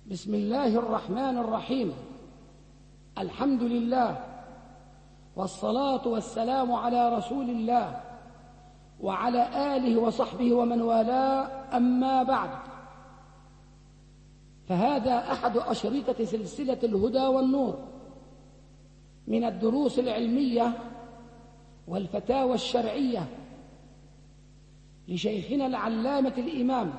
بسم الله الرحمن الرحيم. الحمد لله والصلاة والسلام على رسول الله وعلى آله وصحبه ومن والاه، أما بعد، فهذا أحد أشرطة سلسلة الهدى والنور من الدروس العلمية والفتاوى الشرعية لشيخنا العلامة الإمام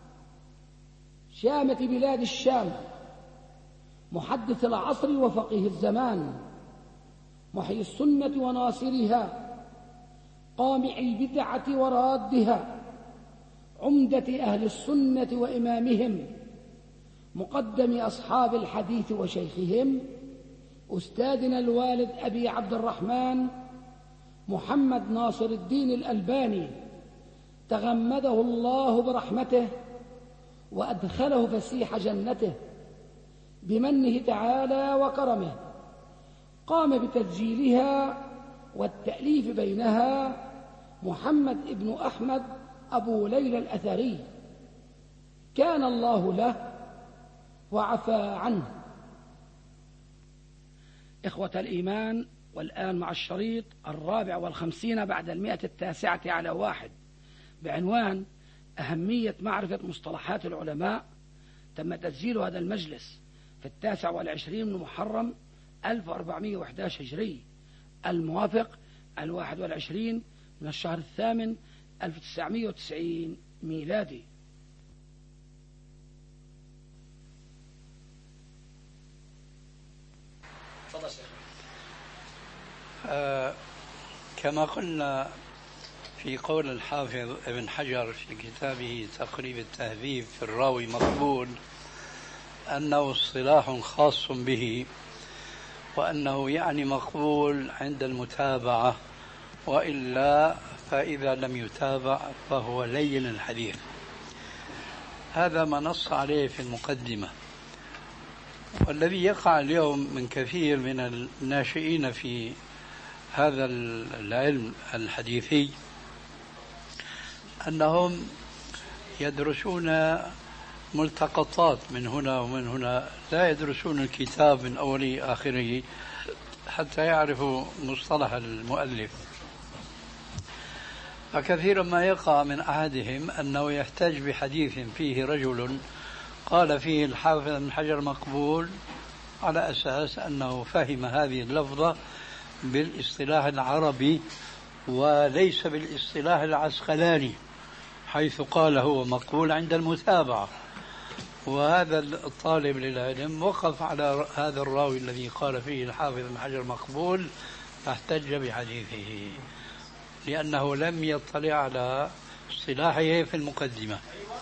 شامة بلاد الشام، محدث العصر وفقيه الزمان، محيي السنة وناصرها، قامع البدعة ورادها، عمدة أهل السنة وإمامهم، مقدم أصحاب الحديث وشيخهم، أستاذنا الوالد أبي عبد الرحمن محمد ناصر الدين الألباني، تغمده الله برحمته وأدخله فسيح جنته بمنه تعالى وكرمه. قام بتسجيلها والتأليف بينها محمد ابن أحمد أبو ليلى الأثري، كان الله له وعفى عنه. إخوة الإيمان، والآن مع الشريط 54 بعد 109 بعنوان أهمية معرفة مصطلحات العلماء. تم تسجيل هذا المجلس في 29 من محرم 1411 هجري، الموافق 21 من الشهر الثامن 1990 ميلادي. تفضل شيخ. كما قلنا في قول الحافظ ابن حجر في كتابه تقريب التهذيب في الراوي مقبول أنه اصطلاح خاص به، وأنه يعني مقبول عند المتابعة، وإلا فإذا لم يتابع فهو لين الحديث. هذا ما نص عليه في المقدمة. والذي يقع اليوم من كثير من الناشئين في هذا العلم الحديثي أنهم يدرسون ملتقطات من هنا ومن هنا، لا يدرسون الكتاب من أوله آخره حتى يعرفوا مصطلح المؤلف. فكثيرا ما يقع من أحدهم أنه يحتج بحديث فيه رجل قال فيه الحافظ ابن حجر مقبول على أساس أنه فهم هذه اللفظة بالاصطلاح العربي وليس بالاصطلاح العسقلاني، حيث قال هو مقبول عند المتابعة. وهذا الطالب للعلم وقف على هذا الراوي الذي قال فيه الحافظ ابن حجر مقبول فاحتج بحديثه، لأنه لم يطلع على اصطلاحه في المقدمة.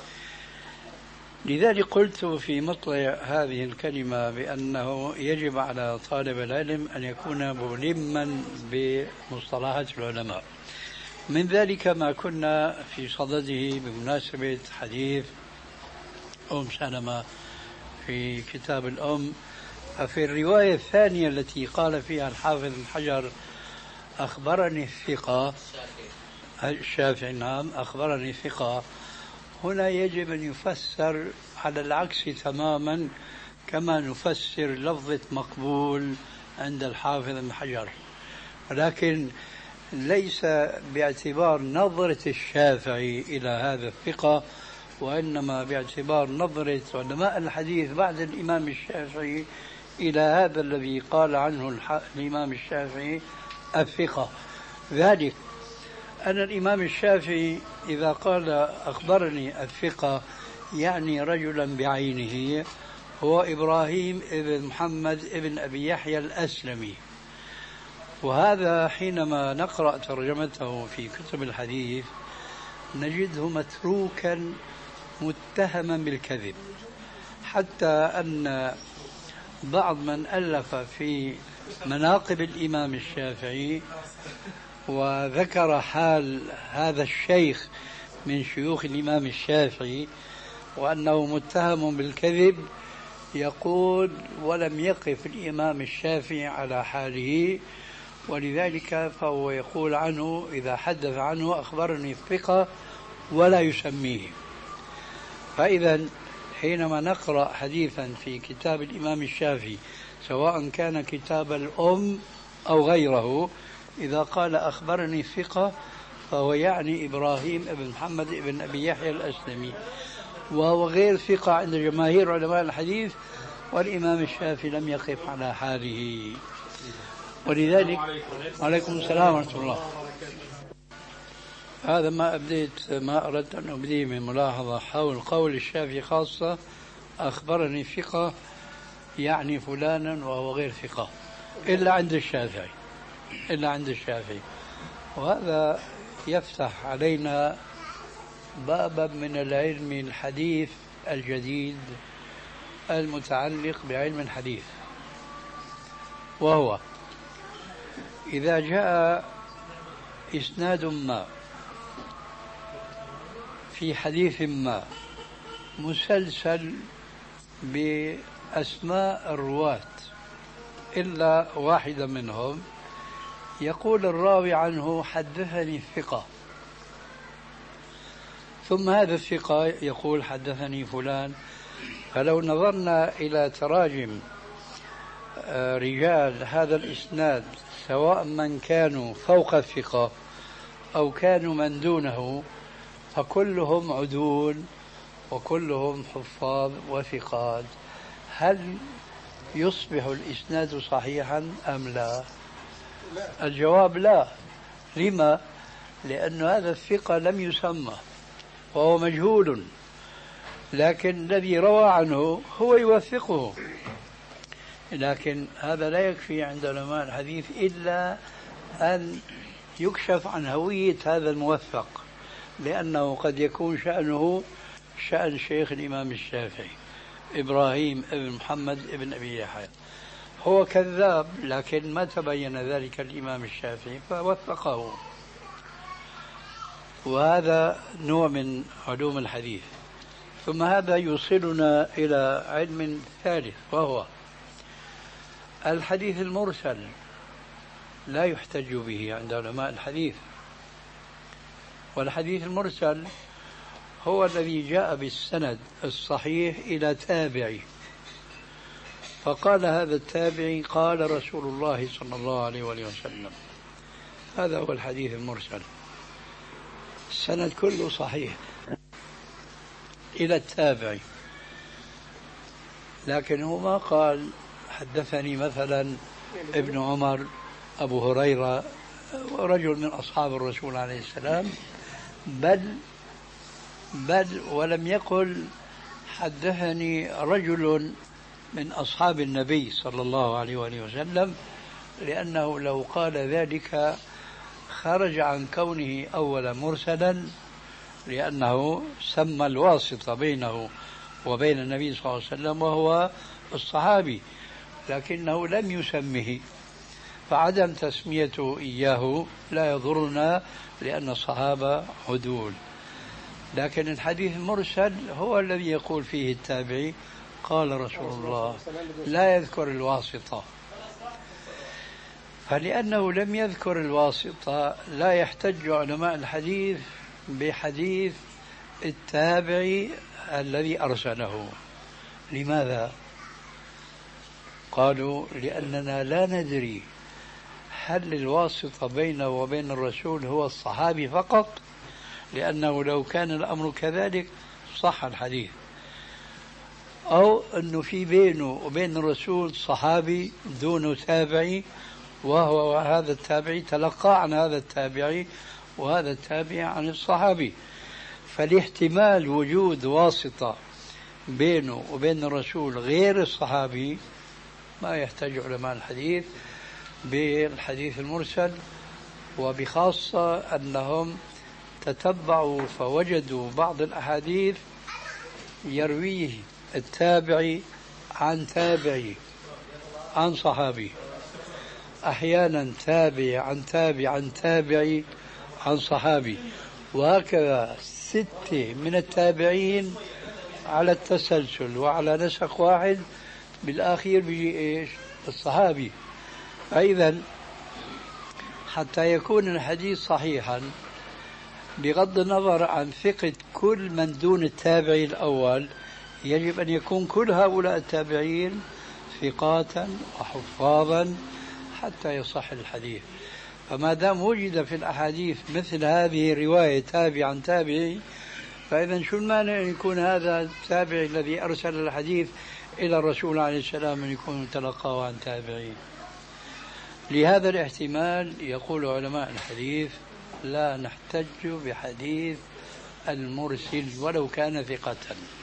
لذلك قلت في مطلع هذه الكلمة بأنه يجب على طالب العلم أن يكون ملما بمصطلحات العلماء. من ذلك ما كنا في صدده بمناسبة حديث أم سلمة في كتاب الأم. ففي الرواية الثانية التي قال فيها الحافظ بن حجر أخبرني الثقة الشافعي، نعم أخبرني الثقة، هنا يجب أن يفسر على العكس تماما كما نفسر لفظة مقبول عند الحافظ بن حجر، ولكن ليس باعتبار نظرة الشافعي إلى هذا الثقة، وإنما باعتبار نظرة علماء الحديث بعد الإمام الشافعي إلى هذا الذي قال عنه الإمام الشافعي الثقة. ذلك أن الإمام الشافعي إذا قال أخبرني الثقة يعني رجلا بعينه هو إبراهيم ابن محمد ابن أبي يحيى الأسلمي، وهذا حينما نقرأ ترجمته في كتب الحديث نجده متروكا متهما بالكذب، حتى أن بعض من ألف في مناقب الإمام الشافعي وذكر حال هذا الشيخ من شيوخ الإمام الشافعي وأنه متهم بالكذب يقول ولم يقف الإمام الشافعي على حاله، ولذلك فهو يقول عنه إذا حدث عنه أخبرني الثقة ولا يسميه. فإذا حينما نقرأ حديثا في كتاب الإمام الشافعي سواء كان كتاب الأم أو غيره، إذا قال أخبرني ثقة فهو يعني إبراهيم بن محمد بن أبي يحيى الأسلمي، وهو غير ثقة عند جماهير علماء الحديث، والإمام الشافعي لم يقف على حاله. ولذلك عليكم السلام ورحمة الله. هذا ما أردت أن أبديه من ملاحظة حول قول الشافعي خاصة أخبرني ثقة يعني فلانا وهو غير ثقة إلا عند الشافعي. وهذا يفتح علينا بابا من العلم الحديث الجديد المتعلق بعلم الحديث، وهو إذا جاء إسناد ما في حديث ما مسلسل بأسماء الرواة إلا واحدة منهم، يقول الراوي عنه حدثني الثقة، ثم هذا الثقة يقول حدثني فلان. فلو نظرنا إلى تراجم رجال هذا الإسناد سواء من كانوا فوق الثقة أو كانوا من دونه فكلهم عدول وكلهم حفاظ وثقات، هل يصبح الإسناد صحيحا أم لا؟ الجواب لا. لما؟ لأن هذا الثقة لم يسمى وهو مجهول، لكن الذي روى عنه هو يوثقه. لكن هذا لا يكفي عند علماء الحديث إلا أن يكشف عن هوية هذا الموثق، لأنه قد يكون شأنه شأن شيخ الإمام الشافعي إبراهيم بن محمد بن أبي يحيى، هو كذاب لكن ما تبين ذلك الإمام الشافعي فوثقه. وهذا نوع من علوم الحديث. ثم هذا يوصلنا إلى علم ثالث، وهو الحديث المرسل لا يحتج به عند علماء الحديث. والحديث المرسل هو الذي جاء بالسند الصحيح إلى تابعي، فقال هذا التابعي قال رسول الله صلى الله عليه وسلم. هذا هو الحديث المرسل، السند كله صحيح إلى التابعي، لكن هو ما قال حدثني مثلا ابن عمر أبو هريرة رجل من أصحاب الرسول عليه السلام، بل ولم يقل حدثني رجل من أصحاب النبي صلى الله عليه وسلم، لأنه لو قال ذلك خرج عن كونه أولا مرسلا، لأنه سمى الواسطة بينه وبين النبي صلى الله عليه وسلم وهو الصحابي، لكنه لم يسمه، فعدم تسميته إياه لا يضرنا لأن الصحابة عدول. لكن الحديث المرسل هو الذي يقول فيه التابعي قال رسول الله، لا يذكر الواسطة. فلأنه لم يذكر الواسطة لا يحتج علماء الحديث بحديث التابعي الذي أرسله. لماذا؟ قالوا لأننا لا ندري هل الواسطة بينه وبين الرسول هو الصحابي فقط، لأنه لو كان الأمر كذلك صح الحديث، أو أنه في بينه وبين الرسول صحابي دونه تابعي، وهو هذا التابعي تلقى عن هذا التابعي وهذا التابعي عن الصحابي. فالاحتمال وجود واسطة بينه وبين الرسول غير الصحابي ما يحتاج علماء الحديث بالحديث المرسل، وبخاصة أنهم تتبعوا فوجدوا بعض الأحاديث يرويه التابعي عن تابعي عن صحابي، أحيانا تابعي عن تابعي عن تابعي عن صحابي، وهكذا 6 من التابعين على التسلسل وعلى نسق واحد، بالآخير بيجي إيش؟ الصحابي. فإذا حتى يكون الحديث صحيحا بغض النظر عن ثقة كل من دون التابعي الأول، يجب أن يكون كل هؤلاء التابعين ثقاتا وحفاظا حتى يصح الحديث. فما دام وجد في الأحاديث مثل هذه الرواية تابع عن تابعي، فإذا شو المانع أن يكون هذا التابع الذي أرسل الحديث إلى الرسول عليه السلام أن يكون تلقاه عن تابعين؟ لهذا الاحتمال يقول علماء الحديث لا نحتج بحديث المرسل ولو كان ثقة.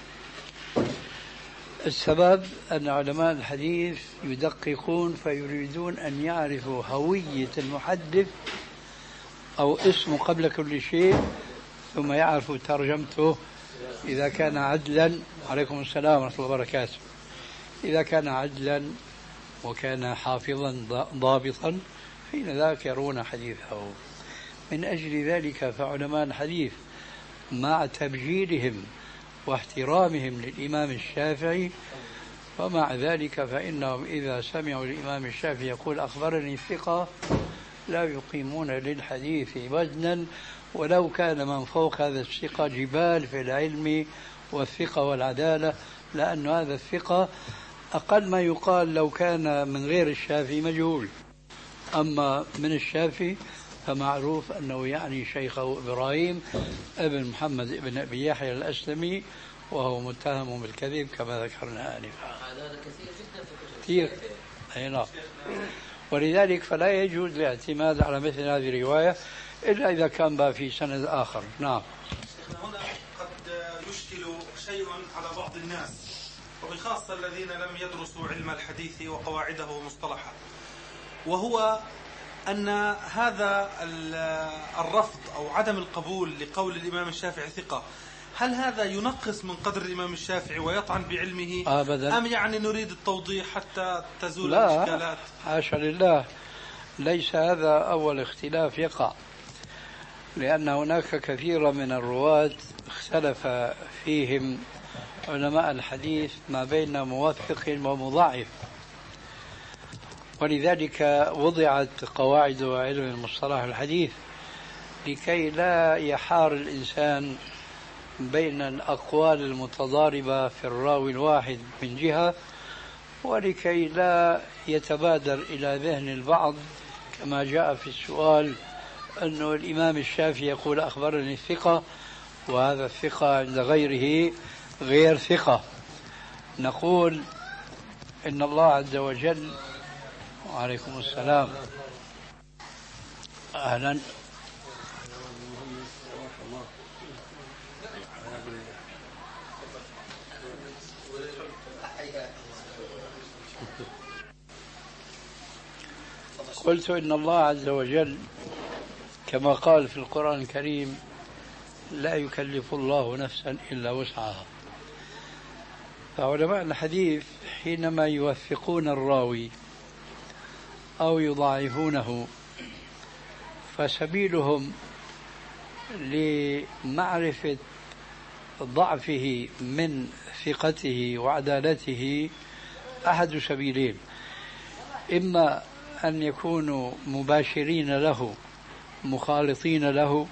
السبب أن علماء الحديث يدققون فيريدون أن يعرفوا هوية المحدث أو اسمه قبل كل شيء، ثم يعرفوا ترجمته إذا كان عدلا. عليكم السلام ورحمة الله وبركاته. إذا كان عدلا وكان حافظا ضابطا حين ذاك يرون حديثه. من أجل ذلك فعلماء الحديث مع تبجيلهم واحترامهم للإمام الشافعي، ومع ذلك فإنهم إذا سمعوا الإمام الشافعي يقول أخبرني الثقة لا يقيمون للحديث وزنا، ولو كان من فوق هذا الثقة جبال في العلم والثقة والعدالة، لأن هذا الثقة أقل ما يقال لو كان من غير الشافعي مجهول، أما من الشافعي فمعروف أنه يعني شيخه إبراهيم ابن محمد ابن أبي يحيى الأسلمي، وهو متهم بالكذب كما ذكرنا آنفا. هذا كثير جدا في كثير. أي نعم. ولذلك فلا يجوز الاعتماد على مثل هذه الرواية إلا إذا كان بها في سند آخر. نعم. هنا قد يشكل شيء على بعض الناس، وبخاصة الذين لم يدرسوا علم الحديث وقواعده ومصطلحاته، وهو أن هذا الرفض أو عدم القبول لقول الإمام الشافعي ثقة، هل هذا ينقص من قدر الإمام الشافعي ويطعن بعلمه أبدا. أم يعني نريد التوضيح حتى تزول لا، الإشكالات؟ حاشا لله، ليس هذا أول اختلاف يقع، لأن هناك كثير من الرواة اختلف فيهم علماء الحديث ما بين موثق ومضاعف، ولذلك وضعت قواعد علم المصطلح الحديث لكي لا يحار الإنسان بين الأقوال المتضاربة في الراوي الواحد من جهة، ولكي لا يتبادر إلى ذهن البعض كما جاء في السؤال أن الإمام الشافعي يقول أخبرني الثقة وهذا الثقة عند غيره غير ثقة. نقول إن الله عز وجل. وعليكم السلام. أهلا. قلت إن الله عز وجل كما قال في القرآن الكريم لا يكلف الله نفسا إلا وسعها. فعلماء الحديث حينما يوثقون الراوي أو يضاعفونه فسبيلهم لمعرفة ضعفه من ثقته وعدالته أحد سبيلين: إما أن يكونوا مباشرين له مخالطين له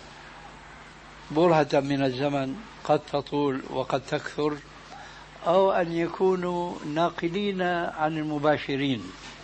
برهة من الزمن قد تطول وقد تكثر، أو أن يكونوا ناقلين عن المباشرين،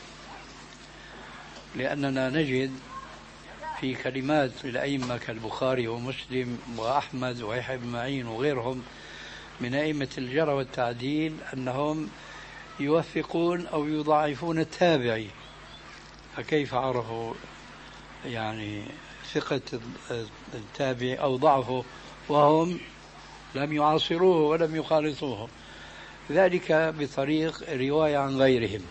لأننا نجد في كلمات الأئمة كالبخاري ومسلم وأحمد ويحيى بن معين وغيرهم من أئمة الجرح والتعديل أنهم يوثقون أو يضاعفون التابعي، فكيف عرفوا يعني ثقة التابع أو ضعفه وهم لم يعاصروه ولم يخالطوه؟ ذلك بطريق رواية عن غيرهم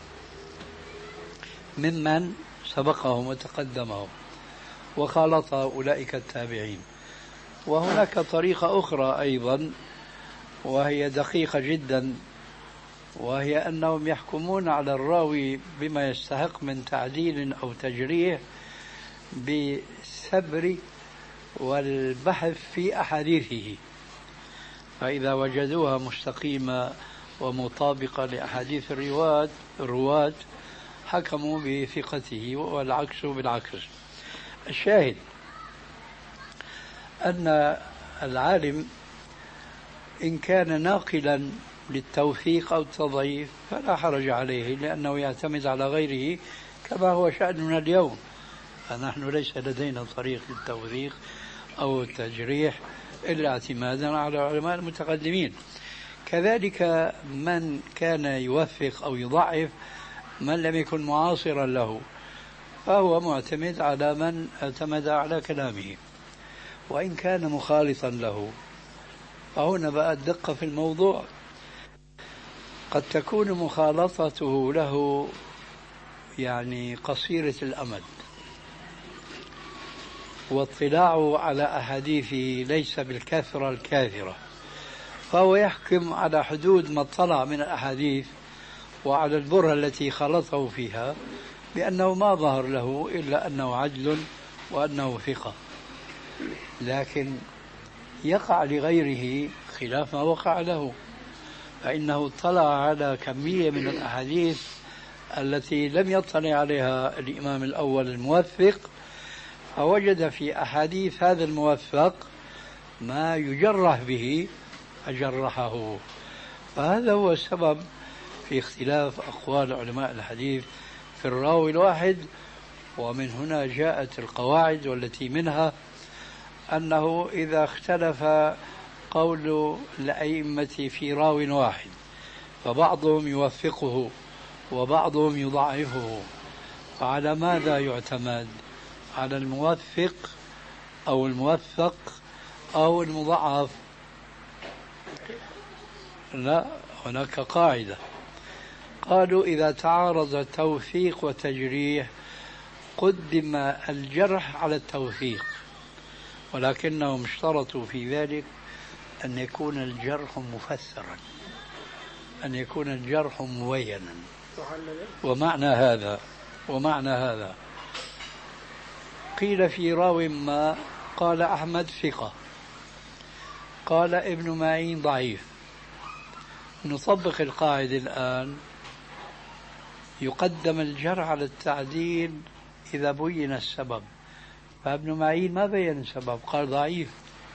ممن سبقهم وتقدمهم وخالط أولئك التابعين. وهناك طريقة أخرى أيضا وهي دقيقة جدا، وهي أنهم يحكمون على الراوي بما يستحق من تعديل أو تجريح بالسبر والبحث في أحاديثه، فإذا وجدوها مستقيمة ومطابقة لأحاديث الرواة حكموا بثقته، والعكس بالعكس. الشاهد أن العالم إن كان ناقلا للتوثيق أو التضعيف فلا حرج عليه، لأنه يعتمد على غيره كما هو شأننا اليوم. فنحن ليس لدينا طريق للتوثيق أو التجريح إلا اعتمادا على العلماء المتقدمين. كذلك من كان يوثق أو يضعف من لم يكن معاصرا له فهو معتمد على من اعتمد على كلامه، وإن كان مخالطا له فهنا بقى الدقة في الموضوع. قد تكون مخالطته له يعني قصيرة الأمد، واطلاعه على أحاديثه ليس بالكثرة الكاثرة، فهو يحكم على حدود ما اطلع من الأحاديث وعلى البرهة التي خلطه فيها بأنه ما ظهر له إلا أنه عدل وأنه ثقة. لكن يقع لغيره خلاف ما وقع له، فإنه اطلع على كمية من الأحاديث التي لم يطلع عليها الإمام الأول الموثق، فوجد في أحاديث هذا الموثق ما يجرح به فجرحه. فهذا هو السبب في اختلاف أقوال علماء الحديث في الراوي الواحد. ومن هنا جاءت القواعد، والتي منها أنه إذا اختلف قول الأئمة في راو واحد فبعضهم يوثقه وبعضهم يضعفه، فعلى ماذا يعتمد؟ على الموثق أو الموثق أو المضعف؟ لا، هناك قاعدة قالوا إذا تعارض توثيق وتجريح قدم الجرح على التوثيق، ولكنهم اشترطوا في ذلك أن يكون الجرح مفسرا، أن يكون الجرح مبينا. ومعنى هذا قيل في راو ما قال أحمد ثقة، قال ابن معين ضعيف. نطبق القاعدة الآن، يقدم الجرح على التعديل إذا بين السبب، فابن معين ما بين السبب، قال ضعيف.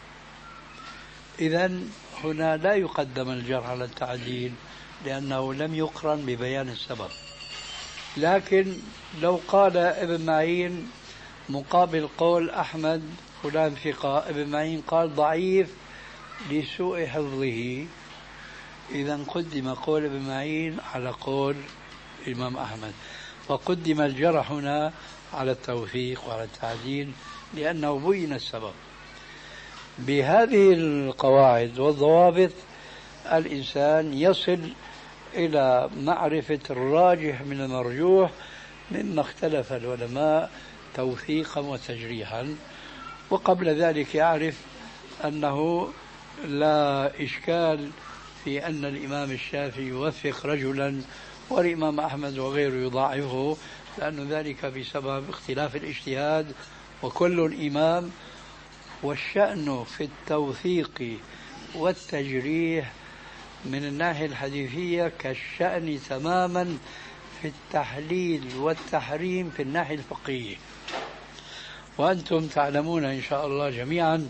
إذن هنا لا يقدم الجرح على التعديل لأنه لم يقرن ببيان السبب. لكن لو قال ابن معين مقابل قول أحمد فلان ثقة، ابن معين قال ضعيف لسوء حفظه، إذن قدم قول ابن معين على قول الإمام أحمد، فقدم الجرح هنا على التوثيق وعلى التعديل لأنه بين السبب. بهذه القواعد والضوابط الإنسان يصل إلى معرفة الراجح من المرجوح مما اختلف العلماء توثيقا وتجريحا، وقبل ذلك يعرف أنه لا إشكال في أن الإمام الشافعي يوثق رجلا والإمام أحمد وغيره يضاعفه، لأن ذلك بسبب اختلاف الاجتهاد وكل إمام. والشأن في التوثيق والتجريح من الناحية الحديثية كالشأن تماما في التحليل والتحريم في الناحية الفقهية. وأنتم تعلمون إن شاء الله جميعا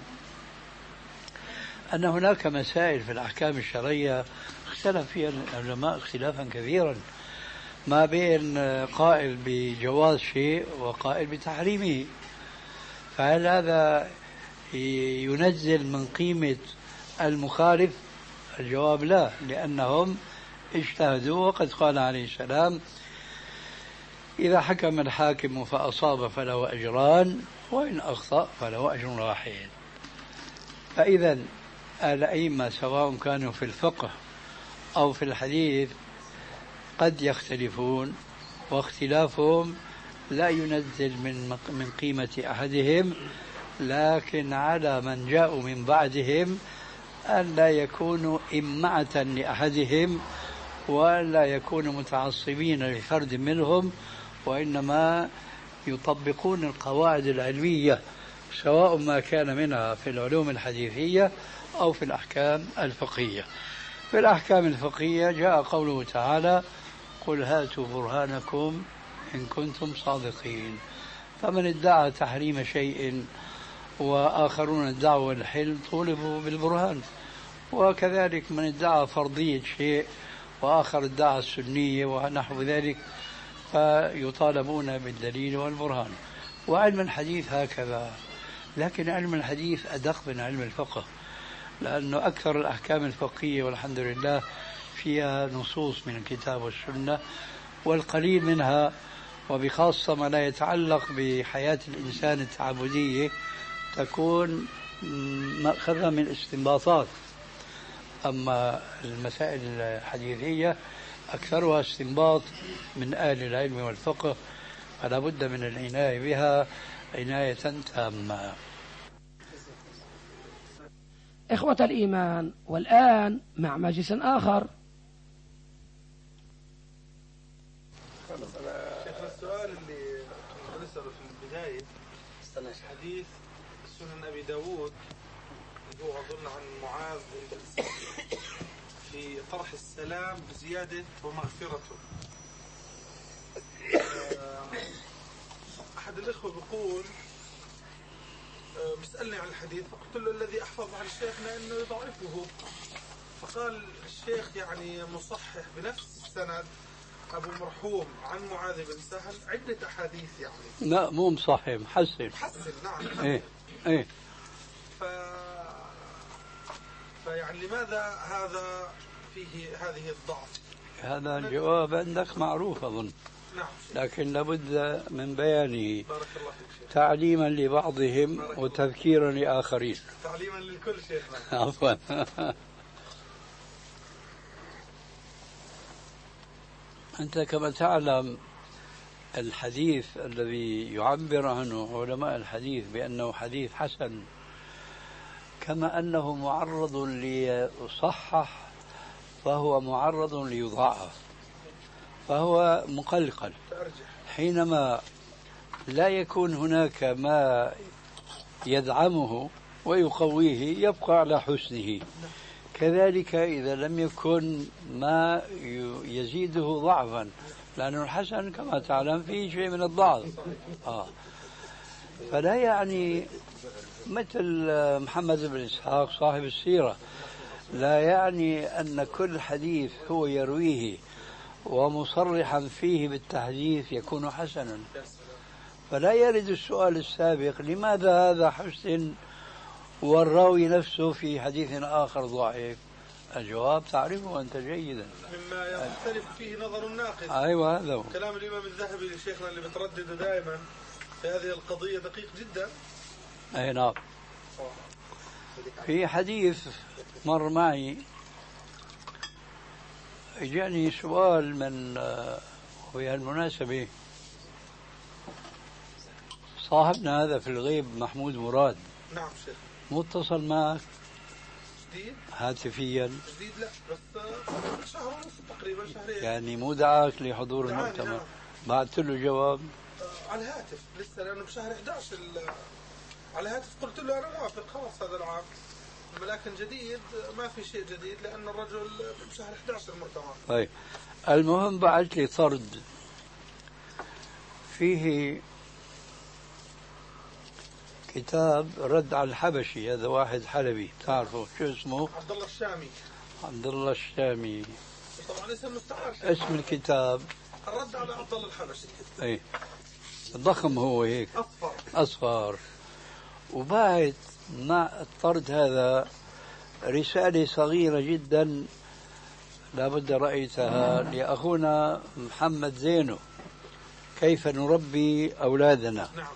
أن هناك مسائل في الأحكام الشرعية اختلف فيها العلماء اختلافا كثيرا، ما بين قائل بجواز شيء وقائل بتحريمه. فهل هذا ينزل من قيمة المخالف؟ الجواب لا، لأنهم اجتهدوا، وقد قال عليه السلام إذا حكم الحاكم فأصاب فله أجران وإن أخطأ فله أجر واحد. فإذا الأئمة سواء كانوا في الفقه أو في الحديث قد يختلفون، واختلافهم لا ينزل من قيمة أحدهم، لكن على من جاءوا من بعدهم أن لا يكونوا إمعة لأحدهم وأن لا يكونوا متعصبين لفرد منهم، وإنما يطبقون القواعد العلمية سواء ما كان منها في العلوم الحديثية أو في الأحكام الفقهية. في الأحكام الفقهية جاء قوله تعالى قل هاتوا برهانكم إن كنتم صادقين. فمن ادعى تحريم شيء وآخرون ادعوا الحل طولبوا بالبرهان، وكذلك من ادعى فرضية شيء وآخر ادعى السنية ونحو ذلك فيطالبون بالدليل والبرهان. وعلم الحديث هكذا، لكن علم الحديث أدق من علم الفقه، لأنه أكثر الأحكام الفقهية والحمد لله فيها نصوص من الكتاب والسنة، والقليل منها وبخاصة ما لا يتعلق بحياة الإنسان التعبدية تكون مأخذة من الاستنباطات. أما المسائل الحديثية أكثرها استنباط من أهل العلم والفقه، فلا بد من العناية بها عناية تامة. إخوة الإيمان، والآن مع مجلس آخر. السؤال اللي نسأله في البداية حديث سنن أبي داود اللي هو أظن عن معاذ في طرح السلام بزيادة ومغفرته. أحد الإخوة بيقول بيسألني عن الحديث، فقلت له الذي أحفظ عن شيخنا أنه يضعفه، فقال الشيخ يعني مصحح بنفس السند أبو مرحوم عن معاذ بن سهل عدة أحاديث يعني. لا مو مصحح، حسن نعم. إيه فيعني لماذا هذا فيه هذه الضعف؟ هذا الجواب عندك معروف أظن. نعم. لكن لابد من بيانه بارك الله فيك شيخ. تعليما لبعضهم وتذكيرا لآخرين. تعليما للكل شيخنا. عفوا. أنت كما تعلم الحديث الذي يعبر عنه علماء الحديث بأنه حديث حسن، كما أنه معرض ليصحح فهو معرض ليضاعف، فهو مقلقل. حينما لا يكون هناك ما يدعمه ويقويه يبقى على حسنه، كذلك إذا لم يكن ما يزيده ضعفا، لأن الحسن كما تعلم فيه شيء من الضعف. فلا يعني مثل محمد بن إسحاق صاحب السيرة، لا يعني أن كل حديث هو يرويه ومصرحا فيه بالتحديث يكون حسنا. فلا يرد السؤال السابق لماذا هذا حسن والراوي نفسه في حديث آخر ضعيف. الجواب تعرفه أنت جيدا، مما يختلف فيه نظر الناقد. أيوة هذا هو كلام الإمام الذهبي لشيخنا اللي بتردد دائما في هذه القضية دقيق جدا. أي نعم. في حديث مر معي جاني سؤال من وبهالمناسبة صاحبنا هذا في الغيب محمود مراد. نعم شيخ. متصل معك جديد هاتفيا؟ جديد لا، بس شهر ونص تقريبا، شهرين يعني مو دعاك لحضور المؤتمر؟ نعم. بعثت له جواب على الهاتف لسه، لأنه بشهر 11 على الهاتف قلت له أنا موافق خلاص هذا العام، لكن جديد ما في شيء جديد لأن الرجل بشهر 11 المؤتمر. طيب المهم بعث لي طرد فيه كتاب رد على الحبشي، هذا واحد حلبي تعرفه شو اسمه؟ عبد الله الشامي. عبد الله الشامي طبعا اسم مستعار. اسم الكتاب الرد على عبد الله الحبشي. اي ضخم هو هيك اصفر. وبعد مع الطرد هذا رسالة صغيرة جدا لابد رأيتها لأخونا محمد زينو، كيف نربي أولادنا. نعم.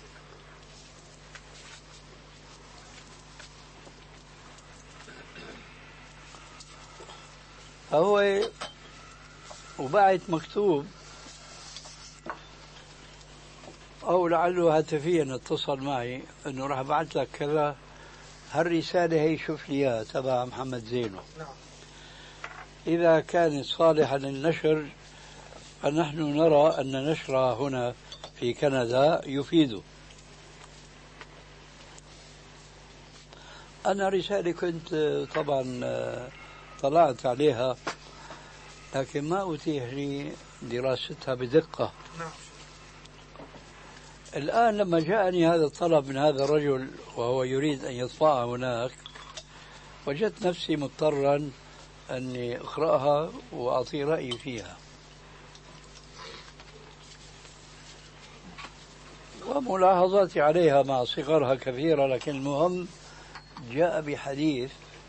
فهو وبعد مكتوب أو لعله هاتفيا اتصل معي أنه راح أبعث لك كذا، هالرسالة هي شوف لي إياها تبع محمد زينو. نعم. إذا كانت صالحة للنشر فنحن نرى أن نشرها هنا في كندا يفيد. أنا رسالة كنت طبعا طلعت عليها لكن ما أتيح لي دراستها بدقة. نعم. الآن لما جاءني هذا الطلب من هذا الرجل وهو يريد أن يطبعها هناك، وجدت نفسي مضطرا أني أقرأها وأعطي رأيي فيها. وملاحظاتي عليها مع صغرها كثيرة، لكن المهم جاء بحديث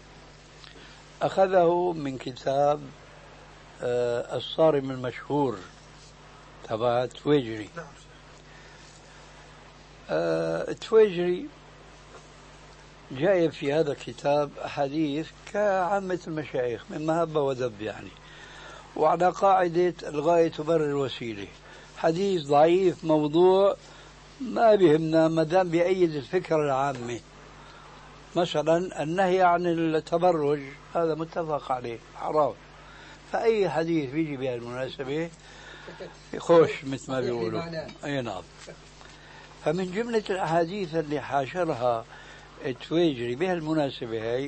أخذه من كتاب الصارم المشهور تبع تويجري. تويجري جاء في هذا الكتاب أحاديث كعامة المشايخ من مهبة ودب يعني، وعلى قاعدة الغاية تبرر الوسيلة. حديث ضعيف موضوع ما بيهمنا ما دام بيأيد الفكرة العامة. مثلا النهي عن التبرج هذا متفق عليه حرام، فأي حديث بيجي بهالمناسبة يخش مثل ما بيقولوا. أي نعم. فمن جملة الأحاديث اللي حاشرها التويجري بهالمناسبة هي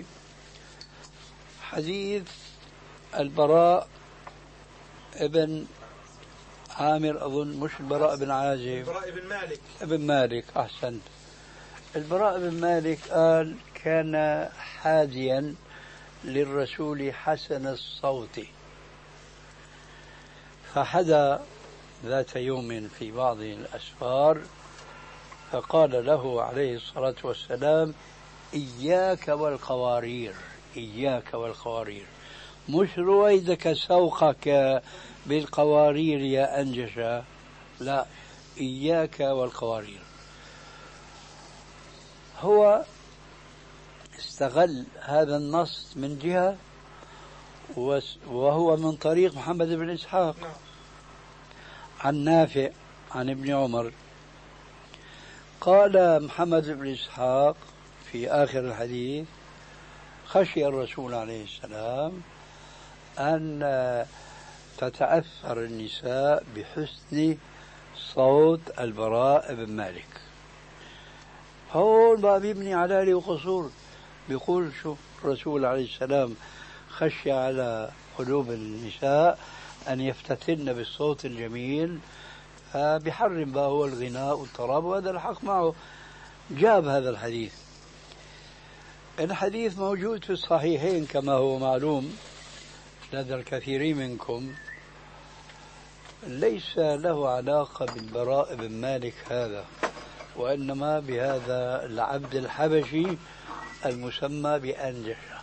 حديث البراء ابن عامر، أظن مش البراء بن عازب، البراء بن مالك. ابن مالك، أحسنت. البراء بن مالك قال كان حاديا للرسول حسن الصوت، فحدا ذات يوم في بعض الأسفار فقال له عليه الصلاة والسلام إياك والقوارير، إياك والقوارير، مش رويدك سوقك بالقوارير يا أنجشة، لا، إياك والقوارير. هو استغل هذا النص من جهة، وهو من طريق محمد بن إسحاق عن نافع عن ابن عمر. قال محمد بن إسحاق في آخر الحديث خشي الرسول عليه السلام أن تتأثر النساء بحسن صوت البراء بن مالك. هون ما بيبني على آله وقصور، بيقول شوف الرسول عليه السلام خشي على قلوب النساء أن يفتتن بالصوت الجميل، فبيحرم بقى هو الغناء والطرب، وهذا الحق معه. جاب هذا الحديث. الحديث موجود في الصحيحين كما هو معلوم لدى الكثيرين منكم، ليس له علاقة بالبراء بن مالك هذا، وإنما بهذا العبد الحبشي المسمى بأنجشة،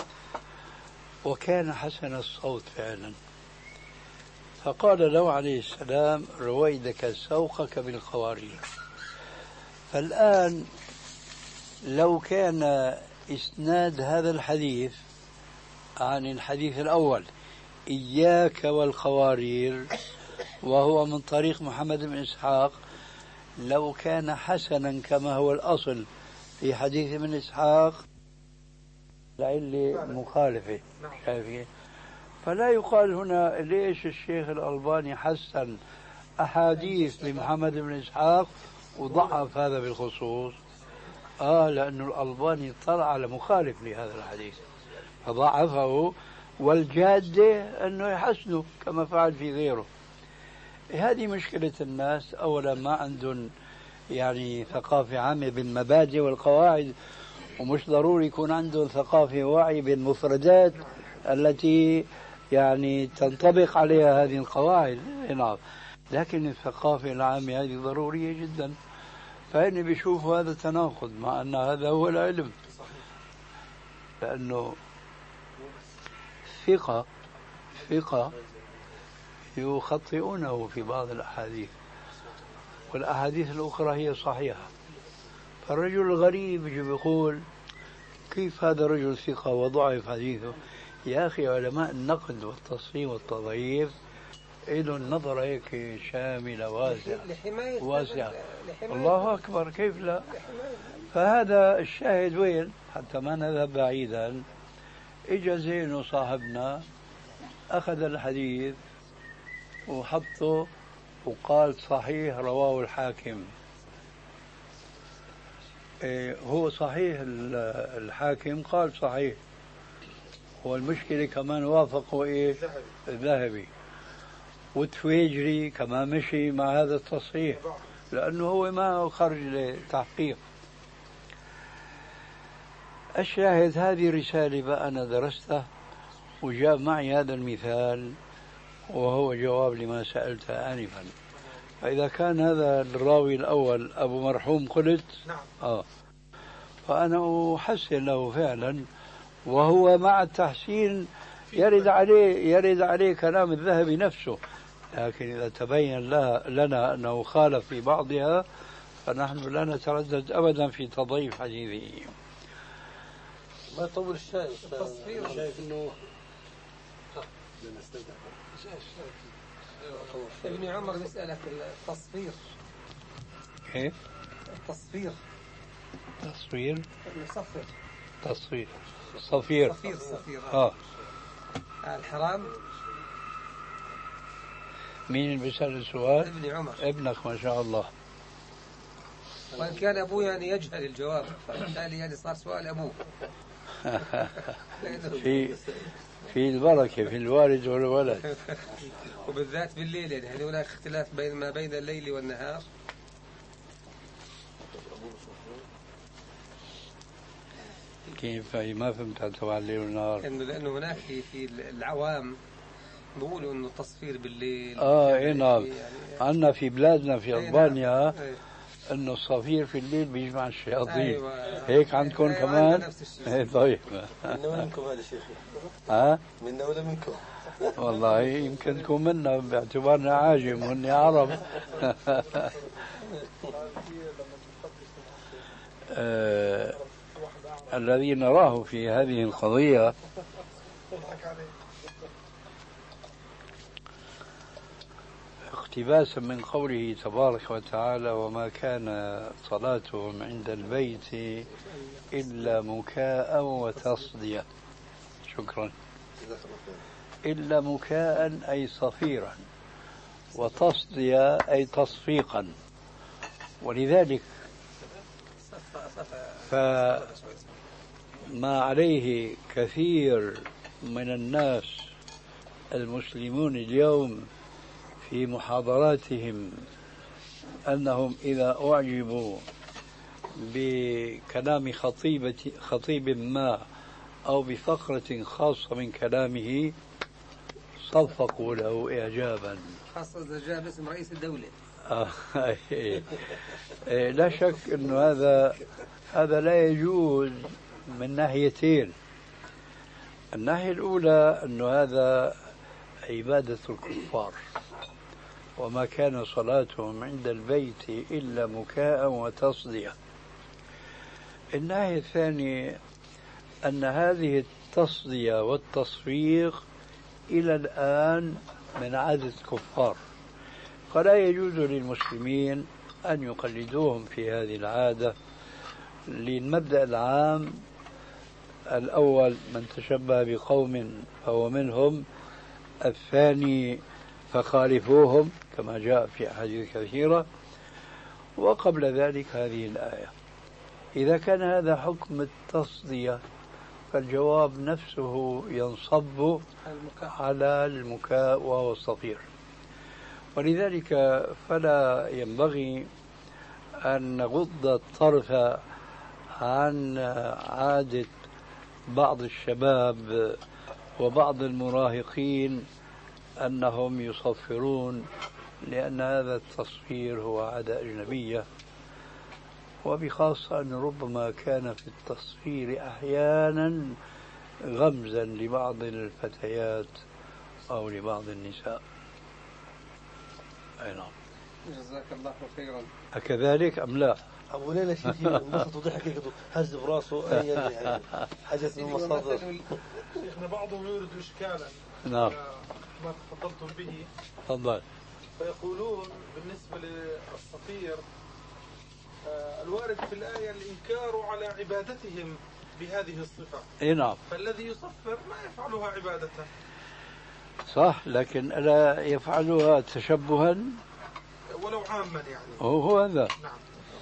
وكان حسن الصوت فعلا. فقال له عليه السلام رويدك سوقك بالقوارير. فالآن لو كان إسناد هذا الحديث عن الحديث الأول إياك والقوارير وهو من طريق محمد بن إسحاق، لو كان حسنا كما هو الأصل في حديث ابن إسحاق لعلة مخالفة، شايفين؟ فلا يقال هنا ليش الشيخ الألباني حسن أحاديث لمحمد بن إسحاق وضعف هذا بالخصوص. لأن الألباني طلع على مخالف لهذا الحديث فضعفه، والجادة أنه يحسنه كما فعل في غيره. هذه مشكلة الناس، أولا ما عندهم يعني ثقافة عامة بالمبادئ والقواعد، ومش ضروري يكون عندهم ثقافة وعي بالمفردات التي يعني تنطبق عليها هذه القواعد. نعم، لكن الثقافة العامة هذه ضرورية جدا. فإني بشوف هذا تناقض مع أن هذا هو العلم، لأنه ثقة يخطئونه في بعض الأحاديث، والأحاديث الأخرى هي صحيحة. فالرجل الغريب يجي بيقول كيف هذا الرجل ثقة وضعف حديثه؟ يا أخي علماء النقد والتصحيح والتضعيف إلهم نظرة هيك شاملة واسعة. الله أكبر، كيف لا؟ فهذا الشاهد وين؟ حتى ما نذهب بعيدا، إجا زين صاحبنا أخذ الحديث وحطه وقال صحيح رواه الحاكم. هو صحيح الحاكم قال صحيح، والمشكلة كمان وافقوا الذهبي، والتويجري كمان مشي مع هذا التصحيح لأنه هو ما خرج لتحقيق. الشاهد هذه رسالة بقى أنا درستها وجاء معي هذا المثال وهو جواب لما سألت آنفا. فإذا كان هذا الراوي الأول أبو مرحوم قلت نعم. فأنا أحسن له فعلا، وهو مع التحسين يرد عليه كلام الذهبي نفسه، لكن إذا تبين لنا أنه خالف في بعضها فنحن لا نتردد أبدا في تضعيف حديثه. ما يطول الشاي التصفير شايف انه ابن عمر يسألك التصفير. كيف؟ التصفير تصفير صفر تصفير صفير صفير الحرام. مين اللي بيسأل السؤال؟ ابن عمر. ابنك ما شاء الله. وإن كان أبوه يعني يجهل الجواب فبالتالي يعني صار سؤال أبوه. في البركة في الوالد والولد. وبالذات بالليل يعني هل هناك اختلاف ما بين الليل والنهار؟ كيف؟ ما فهمت تبع الليل والنهار. لأنه هناك في العوام بيقولوا إنه التصفير بالليل. إيه نعم. يعني عندنا في بلادنا في ألبانيا إنه الصفير في الليل بيجمع الشياطين. أيوة. هيك عندكم كمان؟ إيه طيب. منا ولا منكم هذا الشيخ؟ منا ولا منكم؟ والله يمكن تكون منا باعتبارنا عاجم وهن عرب. الذي نراه في هذه القضية اقتباسا من قوله تبارك وتعالى: وما كان صلاتهم عند البيت إلا مكاء وتصدية. شكرا. إلا مكاء أي صفيرا، وتصدية أي تصفيقا. ولذلك فما عليه كثير من الناس المسلمون اليوم في محاضراتهم أنهم إذا أعجبوا بكلام خطيب ما أو بفقرة خاصة من كلامه صفقوا له إعجابا، خاصة إذا جاء باسم رئيس الدولة. لا شك أنه هذا لا يجوز من ناحيتين. الناحية الأولى أنه هذا عبادة الكفار، وما كان صلاتهم عند البيت إلا مكاء وتصدية. الناحية الثانية أن هذه التصدية والتصفيق إلى الآن من عادة الكفار، فلا يجوز للمسلمين أن يقلدوهم في هذه العادة. للمبدأ العام الأول: من تشبه بقوم فهو منهم. الثاني: فخالفوهم، كما جاء في أحاديث كثيرة. وقبل ذلك هذه الآية. إذا كان هذا حكم التصدية فالجواب نفسه ينصب على المكاء وهو الصفير. ولذلك فلا ينبغي أن نغض الطرف عن عادة بعض الشباب وبعض المراهقين أنهم يصفرون، لأن هذا التصفير هو عادة أجنبية، وبخاصة أن ربما كان في التصفير أحيانا غمزا لبعض الفتيات أو لبعض النساء. أي نعم. جزاك الله خيرا. أكذلك أم لا؟ أبو ليلى شيخ انبسط وضحك هز براسه يعني حدث من مصادر. شيخنا بعضهم يورد إشكالا. نعم. ما تفضلتم به. تفضل. فيقولون بالنسبة للصفير الوارد في الآية الإنكار على عبادتهم بهذه الصفة. اي نعم. فالذي يصفر ما يفعلها عبادة. صح، لكن ألا يفعلها تشبها ولو عاما يعني. هو هذا. نعم.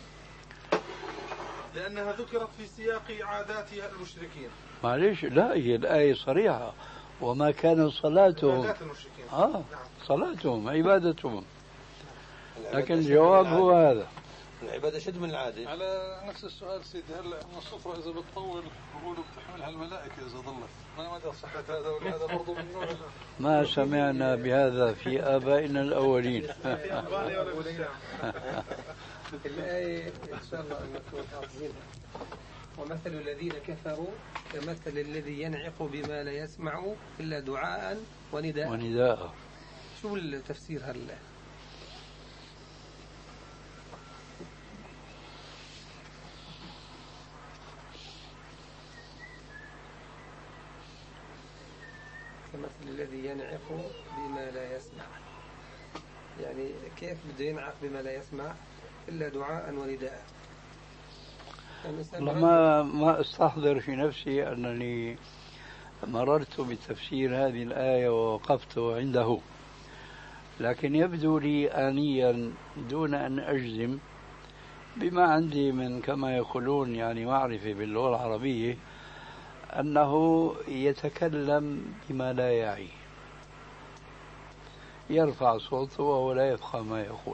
لأنها ذكرت في سياق عادات المشركين. معليش، لا هي الآية صريحة: وما كان صلاتهم. عادات المشركين. نعم. صلاتهم عبادتهم. لكن الجواب هو هذا. العبادة أشد من العادة. على نفس السؤال سيدي، هلا من الصفرة إذا بتطول بقولوا بتحملها الملائكة إذا ضلت، ما مدى صحة هذا وهذا برضه من نوع ما سمعنا بهذا في آبائنا الأولين. الآية إن شاء الله أنكم حافظينها. ومثل الذين كفروا كمثل الذي ينعق بما لا يسمع إلا دعاء ونداء. شو التفسير هلا؟ كمثل الذي ينعق بما لا يسمع، يعني كيف بده ينعق بما لا يسمع إلا دعاء ونداء؟ ما استحضر في نفسي أنني مررت بتفسير هذه الآية ووقفت عنده، لكن يبدو لي آنيا دون أن أجزم بما عندي من كما يقولون يعني معرفة باللغة العربية أنه يتكلم بما لا يعي، يرفع صوته وهو لا يفقه ما يقول.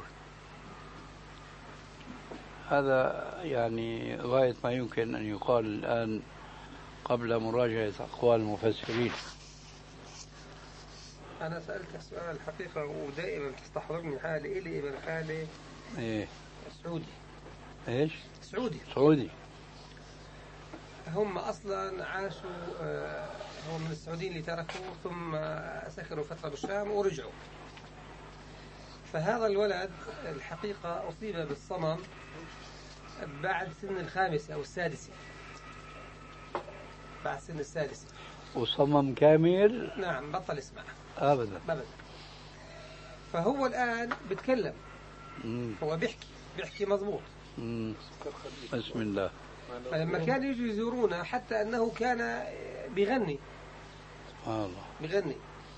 هذا يعني غاية ما يمكن أن يقال الآن قبل مراجعة أقوال المفسرين. أنا سألتك سؤال الحقيقة ودائما تستحضرني حالي إلي من حالي. إيه؟ سعودي. إيش؟ سعودي. هم أصلا عاشوا هم من السعوديين اللي تركوا ثم سكنوا فترة بالشام ورجعوا. فهذا الولد الحقيقة أصيب بالصمم بعد سن الخامسة أو السادسة، بعد سن السادسة. وصمم كامل؟ نعم، بطل يسمع أبدا. فهو الآن بتكلم. هو بيحكي مضبوط. بسم الله. فلما كان يجوا يزورونا حتى أنه كان بيغني. سبحان الله. بيغني.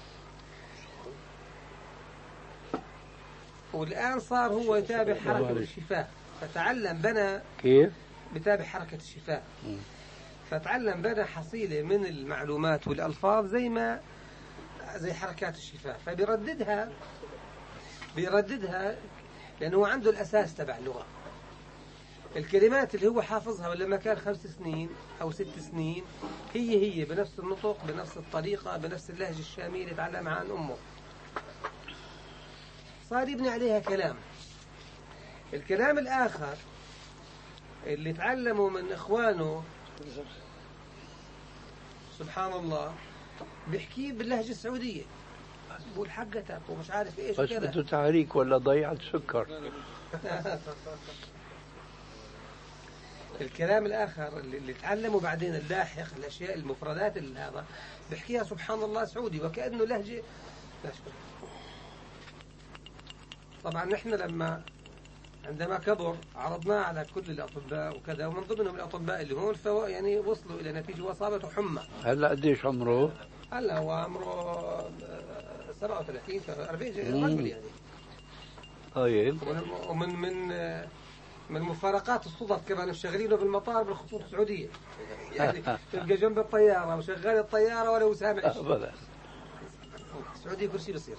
والآن صار هو يتابع حركة الشفاه، فتعلم بنى. كيف؟ بتابع حركة الشفاه. فتعلم بنى حصيلة من المعلومات والألفاظ زي حركات الشفاه، بيرددها لأنه هو عنده الأساس تبع اللغة. الكلمات اللي هو حافظها لما كان 5 سنين أو 6 سنين هي بنفس النطق، بنفس الطريقة، بنفس اللهجة الشامية اللي تعلمها عن أمه. صار يبني عليها كلام. الكلام الآخر اللي تعلموا من إخوانه سبحان الله بيحكيه باللهجة السعودية، بقول حقتك ومش عارف إيش بس بده تحريك ولا ضيعة سكر. الكلام الآخر اللي تعلموا بعدين اللاحق، الأشياء المفردات اللي هذا بيحكيها سبحان الله سعودي وكأنه لهجة. طبعا نحن عندما كبر عرضناه على كل الأطباء وكذا، ومن ضمنهم الأطباء اللي هون يعني وصلوا إلى نتيجة وأصابته حمى. هلا قديش عمره؟ هلا هو عمره 37 40 رجل يعني. طيب. من مفارقات الصدف كمان شغالينه بالمطار بالخطوط السعودية، يعني تلقى جنب الطيارة وشغال الطيارة ولا هو سامع أبدا. السعودية كل شيء بصير.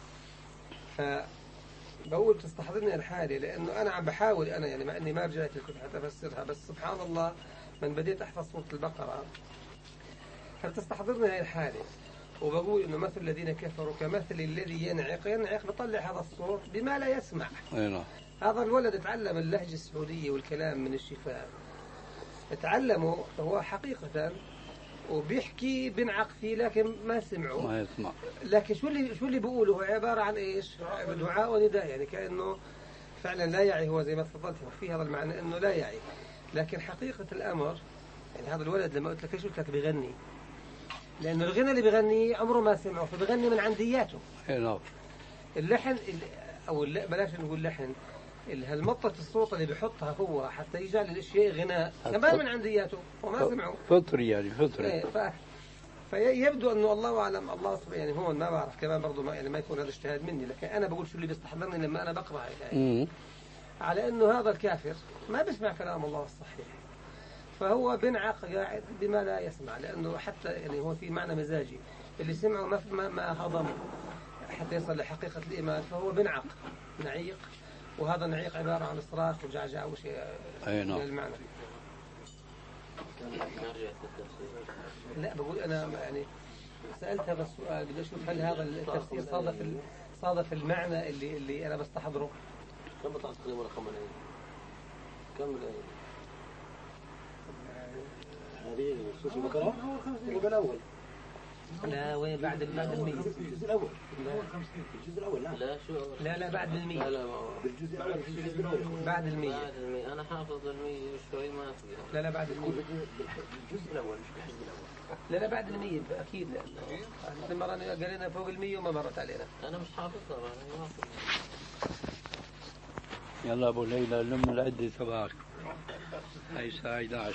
بقول تستحضرني الحالة لأنه أنا عم بحاول يعني مع أني ما رجعت كنت حتى أفسرها، بس سبحان الله من بديت أحفظ سورة البقرة فتستحضرني هاي الحالة. وبقول إنه مثل الذين كفروا كمثل الذي ينعق بطلع هذا الصوت بما لا يسمع. هذا الولد تعلم اللهجة السعودية والكلام من الشفاه، تعلمه هو حقيقة وبيحكي بنعق فيه لكن ما سمعوا. ما يسمع. لكن شو اللي بيقوله هو عبارة عن إيش؟ دعاء ونداء، يعني كأنه فعلا لا يعي. هو زي ما تفضلت في هذا المعنى إنه لا يعي، لكن حقيقة الأمر يعني هذا الولد لما قلت لك ايش قلت لك بيغني، لأنه الغنى اللي بيغنيه عمره ما سمعه فبيغني من عندياته. اللحن أو بلاش نقول لحن، هالمطة الصوت اللي بيحطها هو حتى يجعل الاشياء غناء كمان من عندياته وما سمعوا. فطري يعني فطري. فيبدو انه الله اعلم، الله يعني هون ما بعرف كمان برضه ما يكون هذا اجتهاد مني، لكن انا بقول شو اللي بيستحضرني لما انا بقرا هاي على انه هذا الكافر ما بيسمع كلام الله الصحيح، فهو بنعق قاعد بما لا يسمع، لانه حتى يعني هو في معنى مزاجي اللي سمعه ما هضم حتى يصل لحقيقة الإيمان، فهو بنعق نعيق وهذا النعيق عبارة عن صراخ وجعجع وشيء من المعنى. لا بقول أنا يعني سألت هذا السؤال بدي أشوف هل هذا التفسير صادف المعنى اللي أنا بستحضره. كم بطلع تقريبا رقم الآية؟ كم الآية؟ هذه سورة البقرة الربع الأول. لا وين بعد المية؟ الجزء الأول. الجزء الأول لا بعد المية. لا بالجزء الأول في الجزء الأول. بعد المية. أنا حافظ المية شوي ما فيها. لا بعد المية. الجزء الأول مش بالحزب الأول. لا بعد المية أكيد لأنه مرة قالنا فوق المية وما مرت علينا. أنا مش حافظها ما يلا أبو ليلى لم العدة تبعك هاي الساعة 11.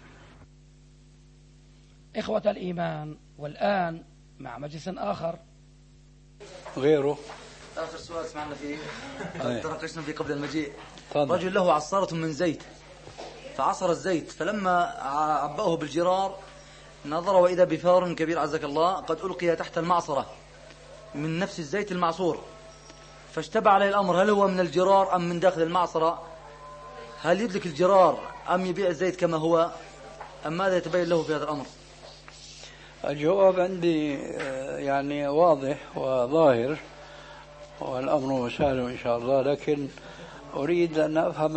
إخوة الإيمان، والآن مع مجلس آخر غيره. آخر سؤال سمعنا فيه تناقشنا فيه قبل المجيء. طبعا. رجل له عصارة من زيت فعصر الزيت، فلما عبأه بالجرار نظر وإذا بفار كبير عزك الله قد ألقي تحت المعصرة من نفس الزيت المعصور، فاشتبع عليه الأمر هل هو من الجرار أم من داخل المعصرة؟ هل يدلك الجرار أم يبيع الزيت كما هو أم ماذا يتبين له في هذا الأمر؟ الجواب عندي يعني واضح وظاهر والأمر سهل إن شاء الله، لكن أريد أن أفهم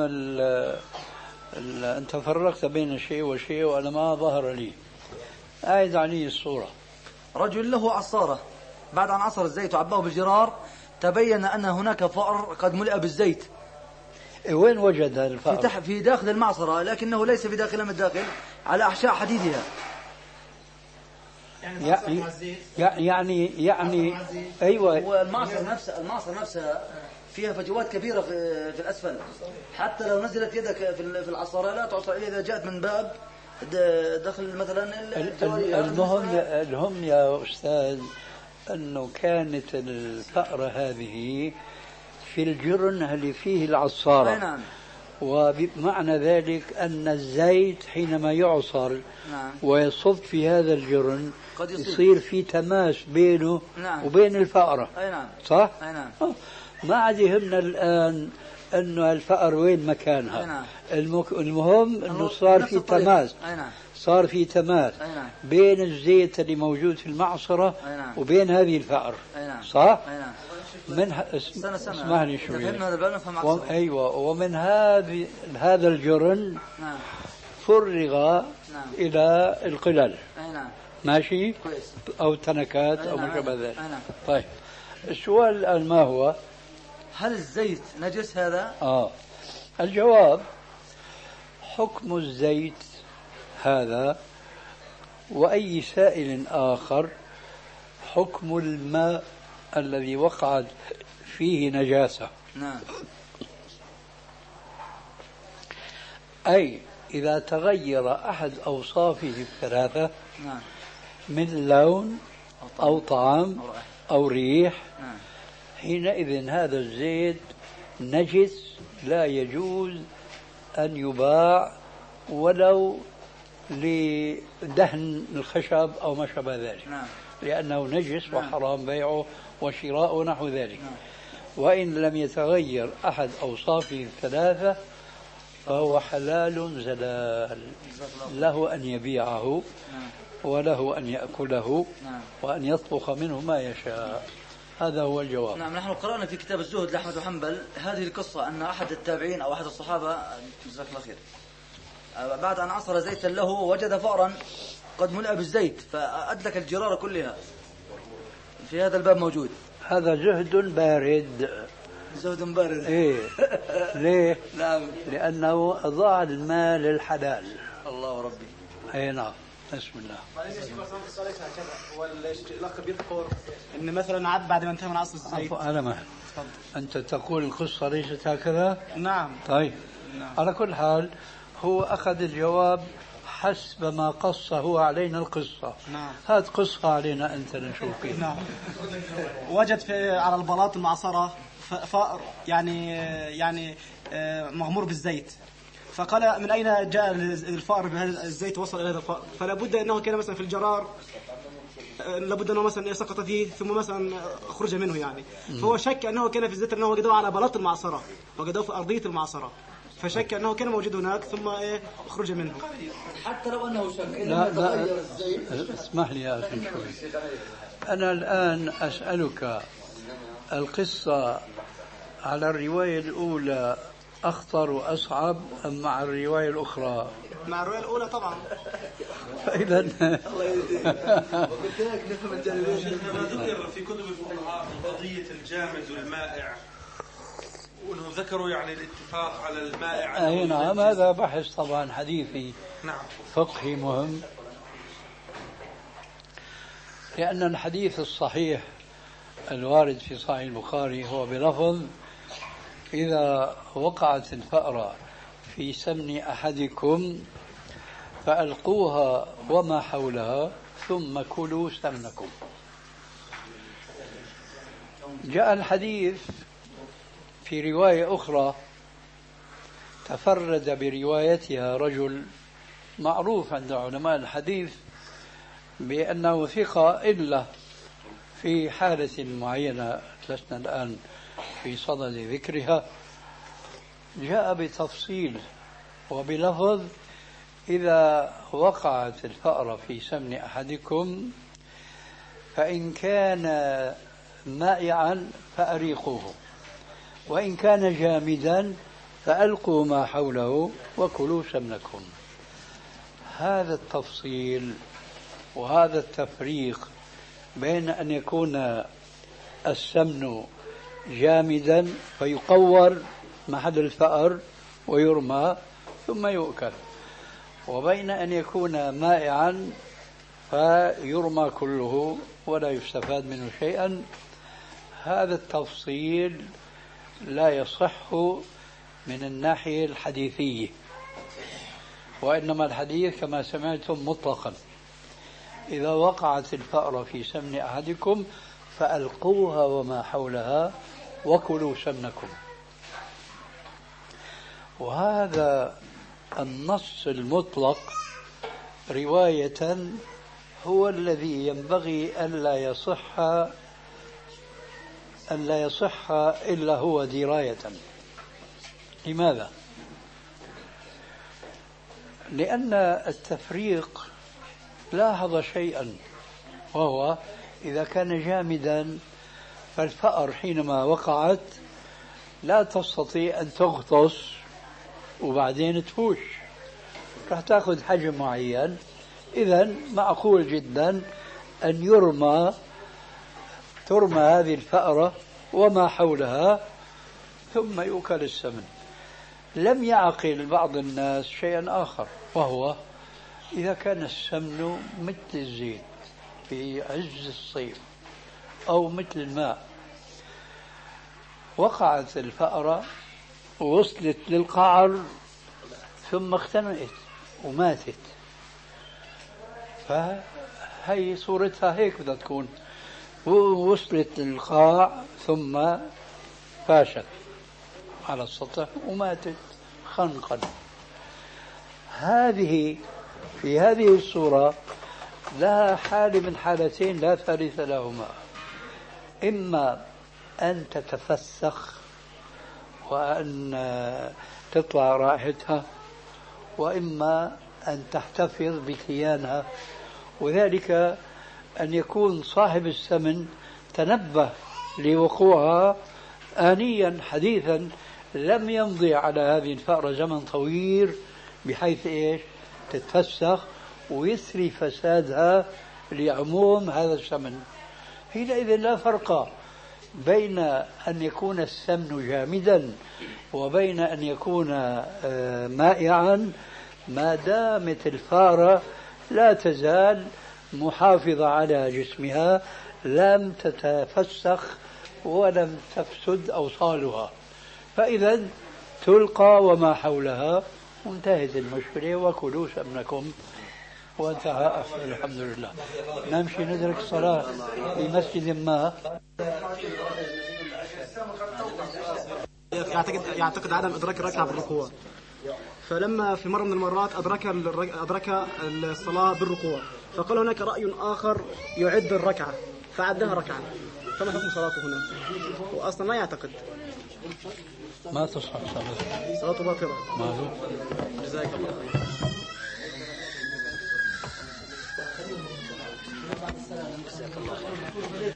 أنت فرقت بين شيء وشيء وأنا ما ظهر لي. أعد علي الصورة. رجل له عصارة بعد أن عصر الزيت وعباه بالجرار تبين أن هناك فأر قد ملئ بالزيت. وين وجد هذا الفأر؟ في داخل المعصرة، لكنه ليس في داخلها من الداخل، على أحشاء حديدها. يعني أيوة. والمعصر نفسها فيها فجوات كبيرة في الأسفل، حتى لو نزلت يدك في العصارة لا تعصر إذا جاءت من باب دخل مثلا المهم يا أستاذ أنه كانت الفأرة هذه في الجرن اللي فيه العصارة. نعم. وبمعنى ذلك أن الزيت حينما يعصر نعم. ويصب في هذا الجرن يصير في تماس بينه نعم. وبين الفأرة. نعم. صح؟ نعم. ما عاد يهمنا الآن أنه الفأر وين مكانها. نعم. المهم أنه صار في تماس. نعم. صار في تماس بين الزيت اللي موجود في المعصرة وبين هذه الفأر. صح؟ اسمعني شوي. أيوة. ومن هذا الجرن فرغ إلى القلل. ماشي؟ أو تنكات أو ما شابه ذلك. طيب السؤال الآن ما هو؟ هل الزيت نجس هذا؟ الجواب حكم الزيت هذا وأي سائل آخر حكم الماء الذي وقعت فيه نجاسة. نعم. أي إذا تغير أحد أوصافه الثلاثة من لون أو طعم أو ريح حينئذ هذا الزيت نجس لا يجوز أن يباع ولو لدهن الخشب أو ما شابه ذلك. لأنه نجس وحرام بيعه وشراءه ونحو ذلك. وإن لم يتغير أحد أوصافه الثلاثة فهو حلال زلال، له أن يبيعه وله أن يأكله وأن يطبخ منه ما يشاء. هذا هو الجواب. نعم. نحن قرأنا في كتاب الزهد لأحمد وحنبل هذه القصة أن أحد التابعين أو أحد الصحابة جزاك الله خير بعد أن عصر زيتا له وجد فأرا قد ملئ بالزيت فأدلك الجرارة كلها. في هذا الباب موجود. هذا زهد بارد. زهد بارد. إيه. ليه؟ نعم. لأنه أضاع المال الحلال. الله ربي. أي نعم. بسم الله. والأخ بيذكر إن مثلا بعد ما انتهى من عصر الزيت. أنا ما أنت تقول القصة ليست هكذا؟ نعم. طيب. نعم. على كل حال هو أخذ الجواب حسب ما قص هو علينا القصة. نعم. هات قصة علينا أنت نشوف فيه. نعم. وجد على البلاط المعصرة فأر يعني مغمور بالزيت، فقال من أين جاء الفأر بهذا الزيت وصل إلى هذا الفأر؟ فلا بد أنه كان مثلا في الجرار لابد أنه مثلا سقط فيه ثم مثلا خرج منه يعني. فهو شك أنه كان في الزيت أنه وجدوه على بلاط المعصرة، وجدوه في أرضية المعصرة، فشك أنه كان موجود هناك ثم خرج منه. حتى لو أنه شك. لا اسمح لي يا أخي شوي. أنا الآن أسألك، القصة على الرواية الأولى أخطر وأصعب أم مع الرواية الأخرى؟ مع الرواية الأولى طبعا. فإذا ما ذكر في كتب الفقهاء قضية الجامد والمائع، وأنه ذكروا يعني الاتفاق على المائع. نعم، هذا بحث طبعا حديثي، نعم، فقهي مهم، لأن الحديث الصحيح الوارد في صحيح البخاري هو بلفظ: إذا وقعت الفأرة في سمن أحدكم فألقوها وما حولها ثم كلوا سمنكم. جاء الحديث في رواية أخرى تفرد بروايتها رجل معروف عند علماء الحديث بأنه ثقة، إلا في حالة معينة لسنا الآن في صدد ذكرها، جاء بتفصيل وبلفظ: إذا وقعت الفأرة في سمن أحدكم فإن كان مائعا فأريقوه، وإن كان جامدا فألقوا ما حوله وكلوا سمنكم. هذا التفصيل وهذا التفريق بين أن يكون السمن جامدا فيقور محل الفأر ويرمى ثم يؤكل، وبين أن يكون مائعا فيرمى كله ولا يستفاد منه شيئا، هذا التفصيل لا يصح من الناحية الحديثية، وإنما الحديث كما سمعتم مطلقا: إذا وقعت الفأرة في سمن أحدكم فألقوها وما حولها وكلوا سمنكم. وهذا النص المطلق رواية هو الذي ينبغي ألا يصح إلا هو دراية. لماذا؟ لأن التفريق لاحظ شيئا، وهو إذا كان جامدا فالفأر حينما وقعت لا تستطيع أن تغطس وبعدين تفوش، راح تأخذ حجم معين. إذن معقول جدا أن ترمى هذه الفأرة وما حولها ثم يؤكل السمن. لم يعقل بعض الناس شيئا آخر، وهو إذا كان السمن مثل الزيت في عز الصيف أو مثل الماء، وقعت الفأرة ووصلت للقعر ثم اختنقت وماتت، فهي صورتها هيك بدها تكون، وصلت للقاع ثم فاشت على السطح وماتت خنقا. في هذه الصورة لها حال من حالتين لا ثالث لهما: إما أن تتفسخ وأن تطلع رائحتها، وإما أن تحتفظ بكيانها، وذلك أن يكون صاحب السمن تنبه لوقوعها آنيا حديثا، لم يمضي على هذه الفأرة زمن طويل بحيث تتفسخ ويسري فسادها لعموم هذا السمن. حينئذ لا فرق بين أن يكون السمن جامدا وبين أن يكون مائعا، ما دامت الفارة لا تزال محافظة على جسمها، لم تتفسخ ولم تفسد أوصالها، فإذا تلقى وما حولها وانتهت المشكلة وكلوا سمنكم وانتهى الحمد لله. نمشي ندرك الصلاة في مسجد ما. يعتقد عدم إدراك الركعة بالركوع. فلما في مرة من المرات أدرك الصلاة بالركوع، فقال هناك رأي آخر يعد الركعة فعدها ركعة، فما حكم صلاته هنا؟ وأصلا ما يعتقد ما تصح صلاته باطلة. معلوم. جزاك الله خير.